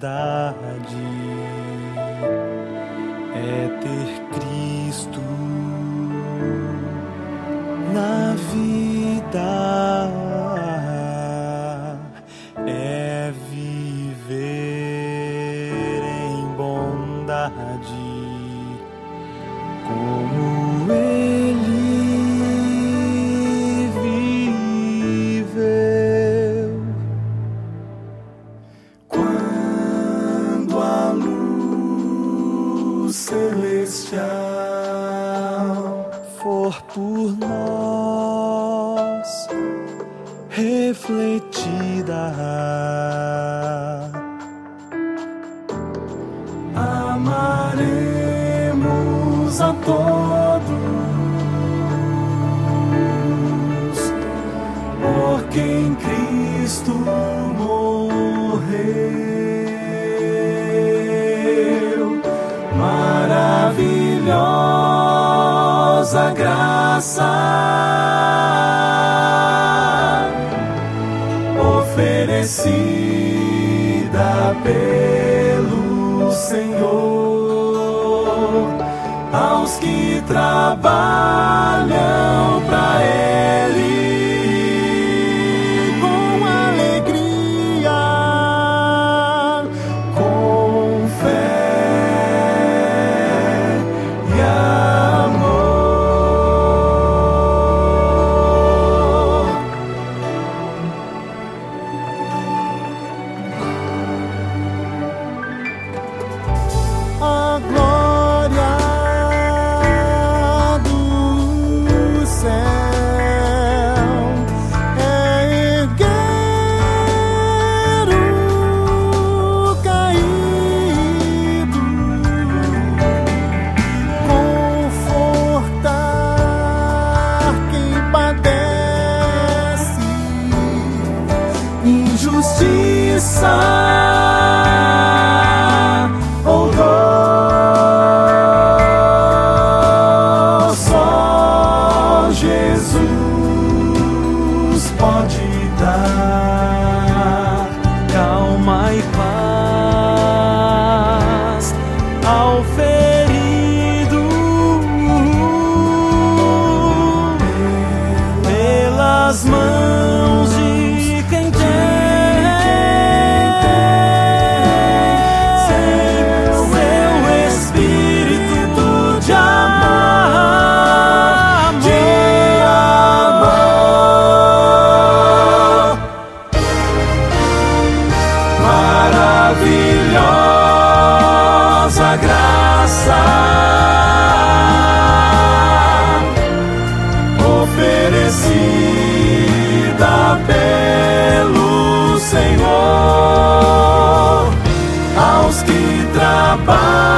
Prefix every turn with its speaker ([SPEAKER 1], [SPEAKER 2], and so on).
[SPEAKER 1] bondade é ter Cristo na vida, é viver em bondade como Ele viveu. Quando a luz celestial for por nós refletida, amaremos a todos, porque em Cristo morreu. Maravilhosa graça oferecida pelo Senhor aos que trabalham para Ele com alegria, com fé e amor. A glória do céu é erguer o caído, confortar quem padece injustiça ou dor. Só Jesus pode dar calma e paz ao ferido, pelas mãos de quem tem maravilhosa graça oferecida pelo Senhor aos que trabalham